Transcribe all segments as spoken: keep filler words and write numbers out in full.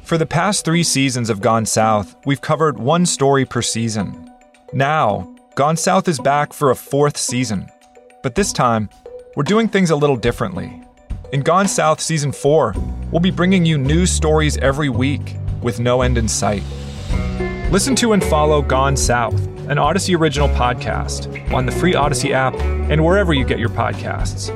For the past three seasons of Gone South, we've covered one story per season. Now, Gone South is back for a fourth season. But this time, we're doing things a little differently. In Gone South Season four, we'll be bringing you news stories every week with no end in sight. Listen to and follow Gone South, an Odyssey original podcast, on the free Odyssey app and wherever you get your podcasts.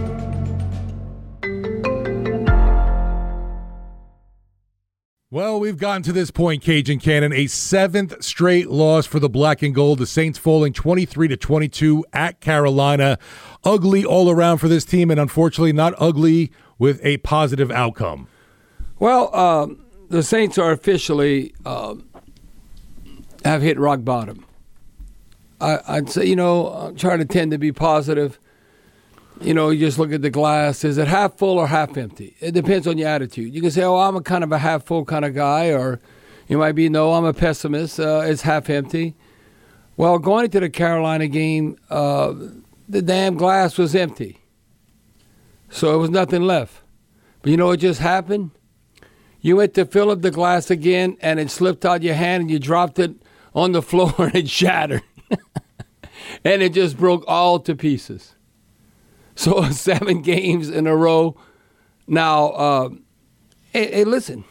Well, we've gotten to this point, Cajun Cannon, a seventh straight loss for the Black and Gold. The Saints falling twenty-three to twenty-two at Carolina. Ugly all around for this team, and unfortunately not ugly with a positive outcome. Well, um, the Saints are officially um, have hit rock bottom. I, I'd say, you know, I'm trying to tend to be positive. You know, you just look at the glass. Is it half full or half empty? It depends on your attitude. You can say, oh, I'm a kind of a half full kind of guy, or you might be, no, I'm a pessimist. Uh, it's half empty. Well, going into the Carolina game, uh, the damn glass was empty. So it was nothing left. But you know what just happened? You went to fill up the glass again, and it slipped out your hand, and you dropped it on the floor, and it shattered. And it just broke all to pieces. So seven games in a row. Now, uh, hey, hey, listen,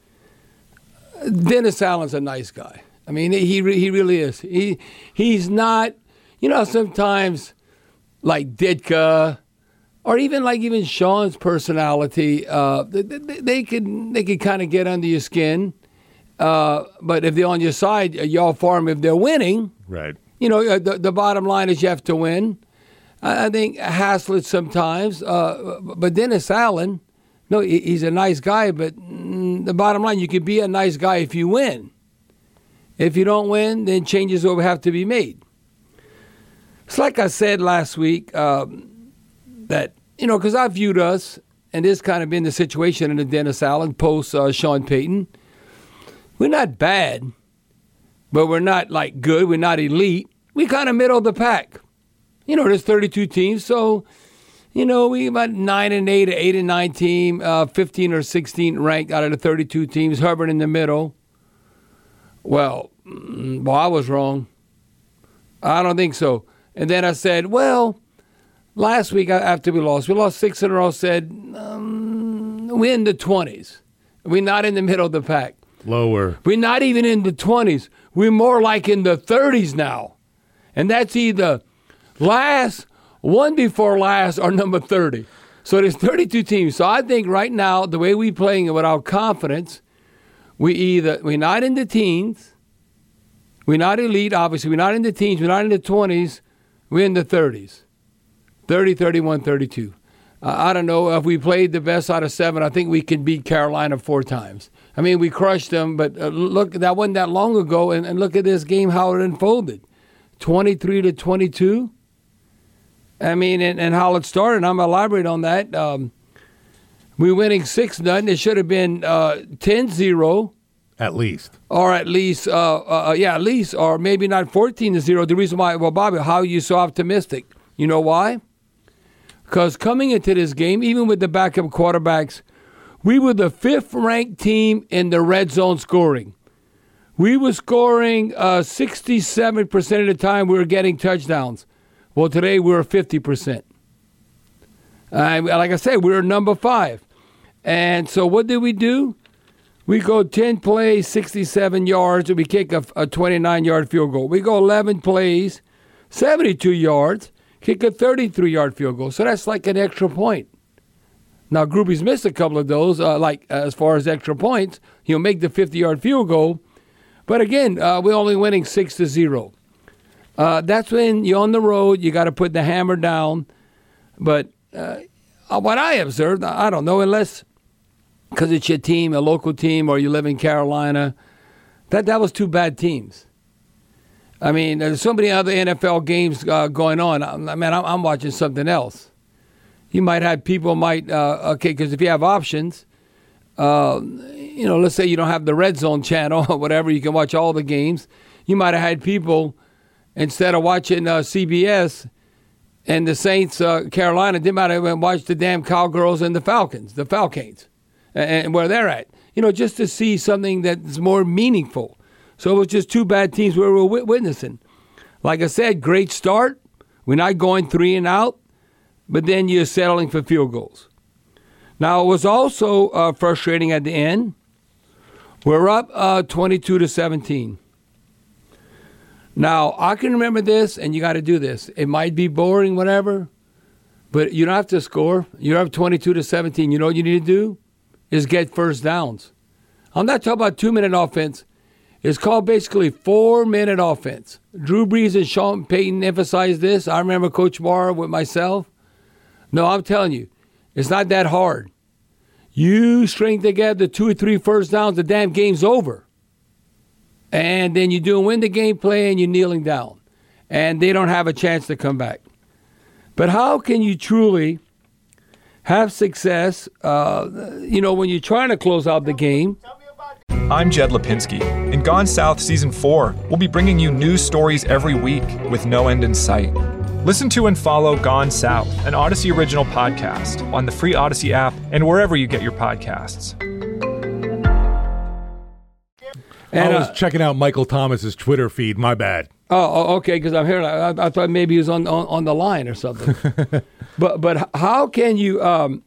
Dennis Allen's a nice guy. I mean, he he really is. He he's not, you know, sometimes like Ditka, or even like even Sean's personality. Uh, they, they, they could they could kind of get under your skin, uh, but if they're on your side, y'all for them if they're winning. Right. You know, the the bottom line is you have to win. I think Haslett sometimes, uh, but Dennis Allen, no, he's a nice guy, but the bottom line, you can be a nice guy if you win. If you don't win, then changes will have to be made. It's like I said last week, um, that, you know, because I viewed us, and this kind of been the situation in the Dennis Allen post uh, Sean Payton. We're not bad, but we're not, like, good. We're not elite. We kind of middle of the pack. You know, there's thirty-two teams, so, you know, we about nine and eight, eight and nine team, uh, fifteen or sixteen ranked out of the thirty-two teams. Herbert in the middle. Well, well, I was wrong. I don't think so. And then I said, well, last week after we lost, we lost six in a row. Said um, we're in the twenties. We're not in the middle of the pack. Lower. We're not even in the twenties. We're more like in the thirties now, and that's either last, one before last, or number thirty. So there's thirty-two teams. So I think right now, the way we're playing it with our confidence, we either, we're not in the teens, we're not elite, obviously, we're not in the teens, we're not in the twenties, we're in the thirties. thirty, thirty-one, thirty-two. Uh, I don't know, if we played the best out of seven, I think we can beat Carolina four times. I mean, we crushed them, but uh, look, that wasn't that long ago, and, and look at this game, how it unfolded. twenty-three to twenty-two. I mean, and, and how it started, I'm going to elaborate on that. Um, we winning six nothing. It should have been uh, ten zero. At least. Or at least, uh, uh, yeah, at least, or maybe not fourteen to zero. The reason why, well, Bobby, how are you so optimistic? You know why? Because coming into this game, even with the backup quarterbacks, we were the fifth-ranked team in the red zone scoring. We were scoring uh, sixty-seven percent of the time we were getting touchdowns. Well, today we're fifty percent. Uh, like I said, we're number five. And so what did we do? We go ten plays, sixty-seven yards, and we kick a, a twenty-nine-yard field goal. We go eleven plays, seventy-two yards, kick a thirty-three-yard field goal. So that's like an extra point. Now, Groupies missed a couple of those, uh, like uh, as far as extra points. He'll make the fifty-yard field goal. But again, uh, we're only winning six to zero. Uh, that's when you're on the road. You got to put the hammer down. But uh, what I observed, I don't know, unless because it's your team, a local team, or you live in Carolina, that that was two bad teams. I mean, there's so many other N F L games uh, going on. I mean, I'm, I'm watching something else. You might have people might, uh, okay, because if you have options, uh, you know, let's say you don't have the Red Zone channel or whatever, you can watch all the games. You might have had people, instead of watching uh, C B S and the Saints, uh, Carolina, they might have watched the damn Cowgirls and the Falcons, the Falcons, and, and where they're at. you know, just to see something that's more meaningful. So it was just two bad teams we were witnessing. Like I said, great start. We're not going three and out, but then you're settling for field goals. Now, it was also uh, frustrating at the end. We're up uh, twenty-two to seventeen. Now, I can remember this, and you got to do this. It might be boring, whatever, but you don't have to score. You're up twenty-two to seventeen. You know what you need to do? Is get first downs. I'm not talking about two-minute offense. It's called basically four-minute offense. Drew Brees and Sean Payton emphasized this. I remember Coach Barr with myself. No, I'm telling you, it's not that hard. You string together two or three first downs, the damn game's over. And then you do win the game play and you're kneeling down. And they don't have a chance to come back. But how can you truly have success, uh, you know, when you're trying to close out the game? I'm Jed Lipinski. In Gone South Season four, we'll be bringing you news stories every week with no end in sight. Listen to and follow Gone South, an Odyssey original podcast, on the free Odyssey app and wherever you get your podcasts. And, I was uh, checking out Michael Thomas's Twitter feed. My bad. Oh, okay, because I'm hearing. I, I thought maybe he was on, on, on the line or something. but but how can you um,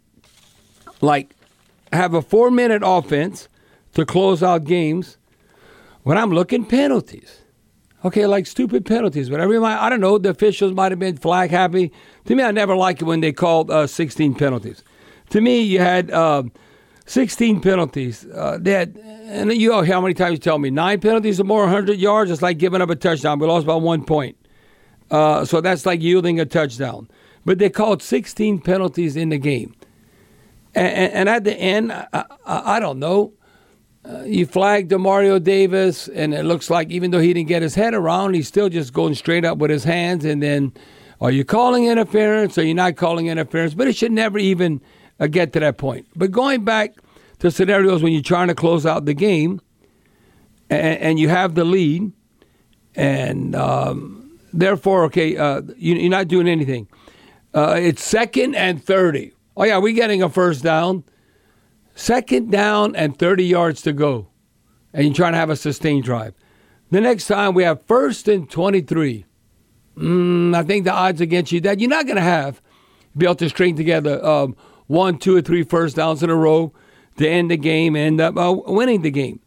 like have a four minute offense to close out games when I'm looking penalties? Okay, like stupid penalties, whatever you might. I don't know. The officials might have been flag happy. To me, I never liked it when they called uh, sixteen penalties. To me, you had uh, sixteen penalties. Uh, they had, and you know how many times you tell me nine penalties or more, one hundred yards. It's like giving up a touchdown. We lost by one point, uh, so that's like yielding a touchdown. But they called sixteen penalties in the game, and, and, and at the end, I, I, I don't know. Uh, you flagged Demario Davis, and it looks like even though he didn't get his head around, he's still just going straight up with his hands. And then, are you calling interference or you're not calling interference? But it should never even uh, get to that point. But going back to scenarios when you're trying to close out the game and, and you have the lead, and um, therefore, okay, uh, you, you're not doing anything. Uh, it's second and thirty. Oh, yeah, we're getting a first down. Second down and thirty yards to go, and you're trying to have a sustained drive. The next time we have first and twenty-three. Mm, I think the odds against you that you're not going to have be able to string together um, one, two, or three first downs in a row to end the game and end up uh, winning the game.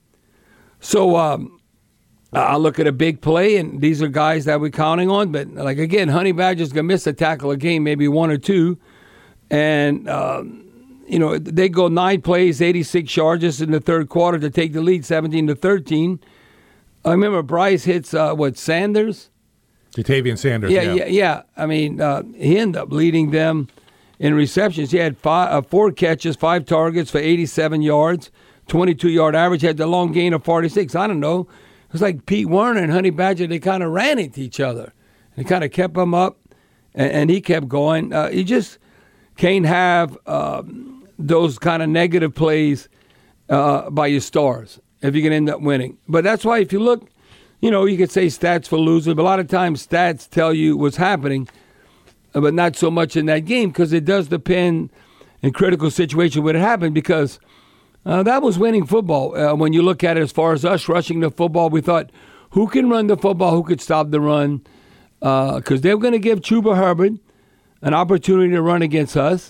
So um, I look at a big play, and these are guys that we're counting on. But like again, Honey Badger's going to miss a tackle a game, maybe one or two, and. Um, You know, they go nine plays, eighty-six yards just in the third quarter to take the lead, seventeen to thirteen. I remember Bryce hits, uh, what, Sanders? Jatavian Sanders, yeah. yeah. Yeah, yeah. I mean, uh, he ended up leading them in receptions. He had five, uh, four catches, five targets for eighty-seven yards, twenty-two yard average. He had the long gain of forty-six. I don't know. It was like Pete Werner and Honey Badger. They kind of ran into each other. They kind of kept him up, and, and he kept going. Uh, he just can't have... Um, those kind of negative plays uh, by your stars if you can end up winning. But that's why if you look, you know, you could say stats for losers, but a lot of times stats tell you what's happening, but not so much in that game because it does depend in critical situations when it happened because uh, that was winning football. Uh, when you look at it as far as us rushing the football, we thought, who can run the football, who could stop the run? Because uh, they were going to give Chuba Hubbard an opportunity to run against us.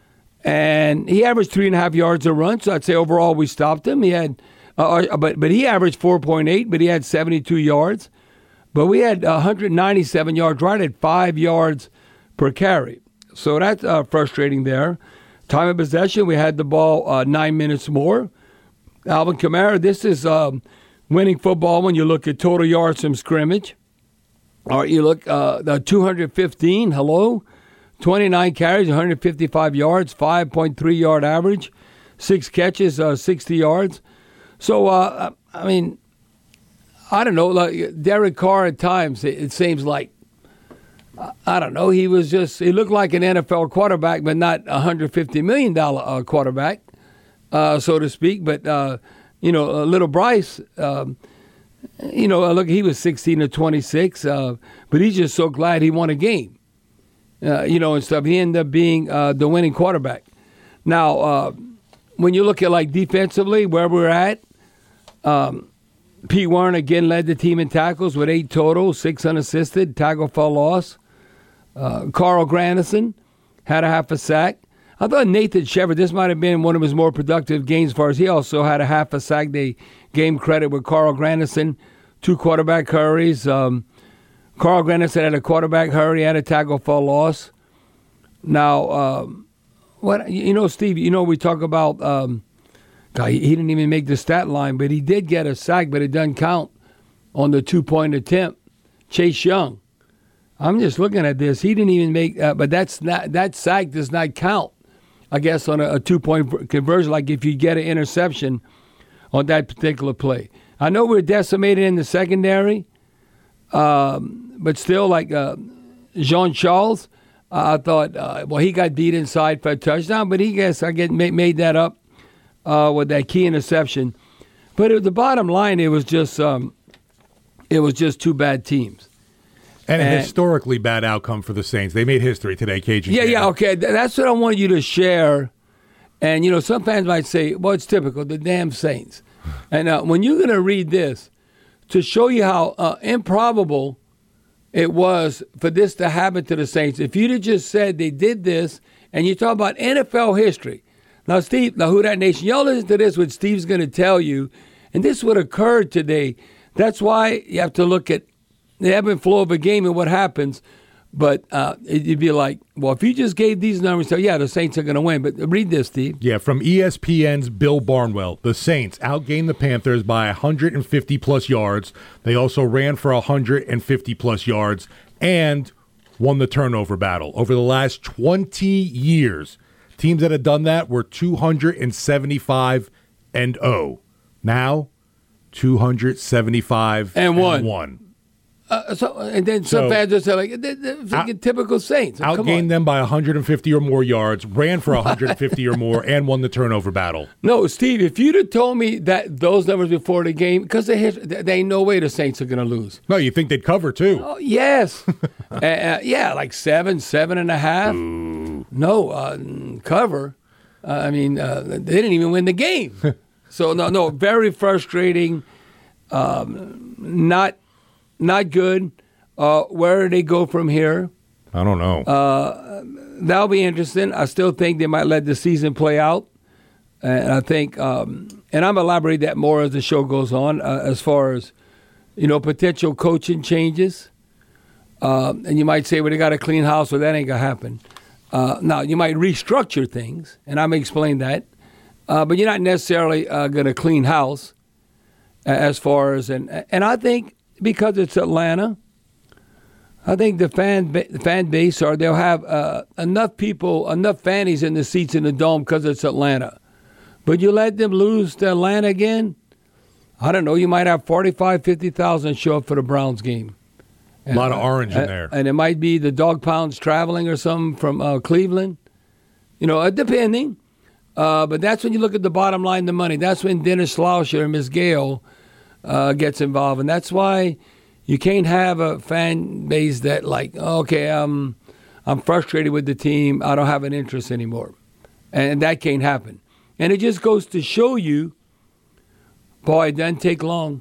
And he averaged three and a half yards a run, so I'd say overall we stopped him. He had, uh, but but he averaged four point eight, but he had seventy-two yards. But we had one hundred ninety-seven yards, right at five yards per carry. So that's uh, frustrating there. Time of possession, we had the ball uh, nine minutes more. Alvin Kamara, this is um, winning football when you look at total yards from scrimmage. All right, you look uh, the two hundred fifteen. Hello. twenty-nine carries, one hundred fifty-five yards, five point three yard average, six catches, uh, sixty yards. So, uh, I mean, I don't know. Like Derek Carr at times, it, it seems like, I don't know, he was just, he looked like an N F L quarterback, but not a one hundred fifty million dollars uh, quarterback, uh, so to speak. But, uh, you know, uh, little Bryce, um, you know, look, he was sixteen to twenty-six, uh, but he's just so glad he won a game. Uh, you know, and stuff. He ended up being uh, the winning quarterback. Now, uh, when you look at like defensively where we're at, um, Pete Werner again led the team in tackles with eight total, six unassisted, tackle for loss. Uh, Carl Granderson had a half a sack. I thought Nathan Shepard, this might have been one of his more productive games as far as he also had a half a sack. They gave him credit with Carl Granderson, two quarterback hurries. Um, Carl Granderson had a quarterback hurry, had a tackle for loss. Now, um, what you know, Steve, you know, we talk about, um, God, he didn't even make the stat line, but he did get a sack, but it doesn't count on the two-point attempt. Chase Young. I'm just looking at this. He didn't even make, uh, but that's not, that sack does not count, I guess, on a, a two-point conversion, like if you get an interception on that particular play. I know we're decimated in the secondary, um, but still, like uh, Jean Charles, uh, I thought, uh, well, he got beat inside for a touchdown, but he guess I get made that up uh, with that key interception. But at the bottom line, it was just um, it was just two bad teams. And, and a historically bad outcome for the Saints. They made history today, Cajun. Yeah, yeah, okay. That's what I want you to share. And, you know, some fans might say, well, it's typical, the damn Saints. And uh, when you're going to read this, to show you how uh, improbable it was for this to happen to the Saints, if you'd have just said they did this, and you talk about N F L history. Now, Steve, now, Who Dat Nation, y'all listen to this, what Steve's going to tell you, and this would occurred today. That's why you have to look at the ebb and flow of a game and what happens. But uh, you'd be like, well, if you just gave these numbers, so yeah, the Saints are going to win. But read this, Steve. Yeah, from E S P N's Bill Barnwell, the Saints outgained the Panthers by one hundred fifty plus yards. They also ran for one hundred fifty plus yards and won the turnover battle. Over the last twenty years, teams that had done that were two hundred seventy-five and oh. Now, two hundred seventy-five and one. And one. Uh, so and then some So, fans just say like they're, they're out, typical Saints. Outgained them by one hundred fifty or more yards, ran for one hundred fifty or more, and won the turnover battle. No, Steve, if you'd have told me that those numbers before the game, because they there ain't no way the Saints are going to lose. No, you think they'd cover too? Oh yes, uh, uh, yeah, like seven, seven and a half. Ooh. No, uh, cover. Uh, I mean, uh, they didn't even win the game. So no, no, very frustrating. Um, not. Not good. Uh, where do they go from here? I don't know. Uh, that'll be interesting. I still think they might let the season play out. And I think, um, and I'm elaborate that more as the show goes on, uh, as far as, you know, potential coaching changes. Uh, and you might say, well, they got a clean house, so that ain't going to happen. Uh, now, you might restructure things, and I'm going to explain that. Uh, but you're not necessarily uh, going to clean house as far as, and and I think, because it's Atlanta, I think the fan ba- fan base, or they'll have uh, enough people, enough fannies in the seats in the dome because it's Atlanta. But you let them lose to Atlanta again, I don't know, you might have forty-five, fifty thousand show up for the Browns game. And, a lot of orange uh, in there. And it might be the dog pounds traveling or something from uh, Cleveland. You know, uh, depending. Uh, but that's when you look at the bottom line, the money. That's when Dennis Schlauscher and Miss Gale Uh, gets involved, and that's why you can't have a fan base that like, okay, um, I'm frustrated with the team, I don't have an interest anymore, and that can't happen. And it just goes to show you, boy, it doesn't take long.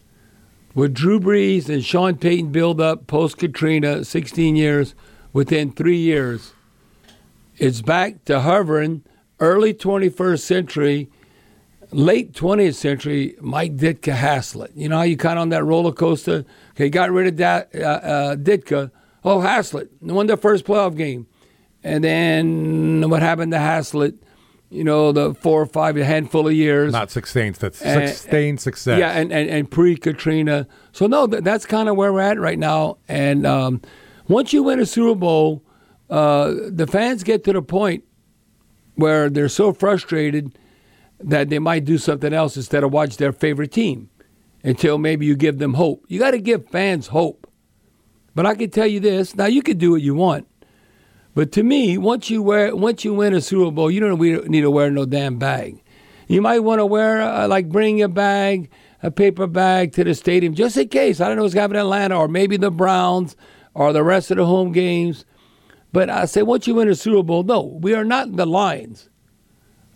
With Drew Brees and Sean Payton build up post Katrina, sixteen years, within three years, it's back to hovering early twenty-first century. Late twentieth century, Mike Ditka Haslett. You know how you kind of on that roller coaster? Okay, got rid of that, uh, uh, Ditka. Oh, Haslett won their first playoff game. And then what happened to Haslett? You know, the four or five, a handful of years. Not sustained, that's and, sustained success. Yeah, and, and, and pre-Katrina. So, no, that, that's kind of where we're at right now. And um, once you win a Super Bowl, uh, the fans get to the point where they're so frustrated that they might do something else instead of watch their favorite team until maybe you give them hope. You got to give fans hope. But I can tell you this. Now, you can do what you want. But to me, once you wear, once you win a Super Bowl, you don't need to wear no damn bag. You might want to wear, uh, like, bring a bag, a paper bag to the stadium, just in case. I don't know what's happening in Atlanta, or maybe the Browns, or the rest of the home games. But I say, once you win a Super Bowl, no, we are not the Lions.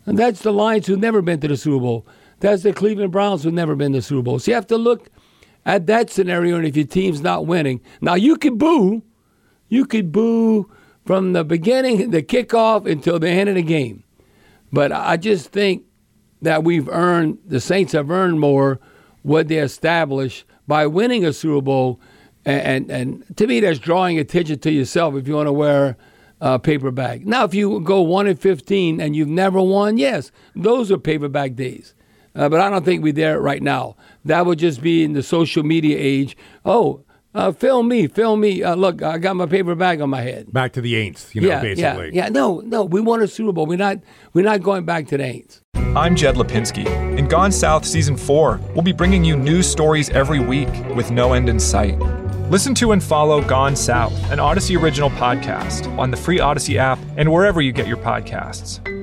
And that's the Lions who've never been to the Super Bowl. That's the Cleveland Browns who've never been to the Super Bowl. So you have to look at that scenario, and if your team's not winning. Now, you could boo. You could boo from the beginning, the kickoff, until the end of the game. But I just think that we've earned, the Saints have earned more what they established by winning a Super Bowl. And, and, and to me, that's drawing attention to yourself if you want to wear a paper bag. Now, if you go one and fifteen and you've never won, yes, those are paper bag days. Uh, but I don't think we're there right now. That would just be in the social media age. Oh, uh, film me, film me. Uh, look, I got my paper bag on my head. Back to the Aints, you know, yeah, basically. Yeah, yeah. No, no, we won a Super Bowl. We're not, we're not going back to the Aints. I'm Jed Lipinski. In Gone South Season four, we'll be bringing you news stories every week with no end in sight. Listen to and follow Gone South, an Odyssey original podcast, on the free Odyssey app and wherever you get your podcasts.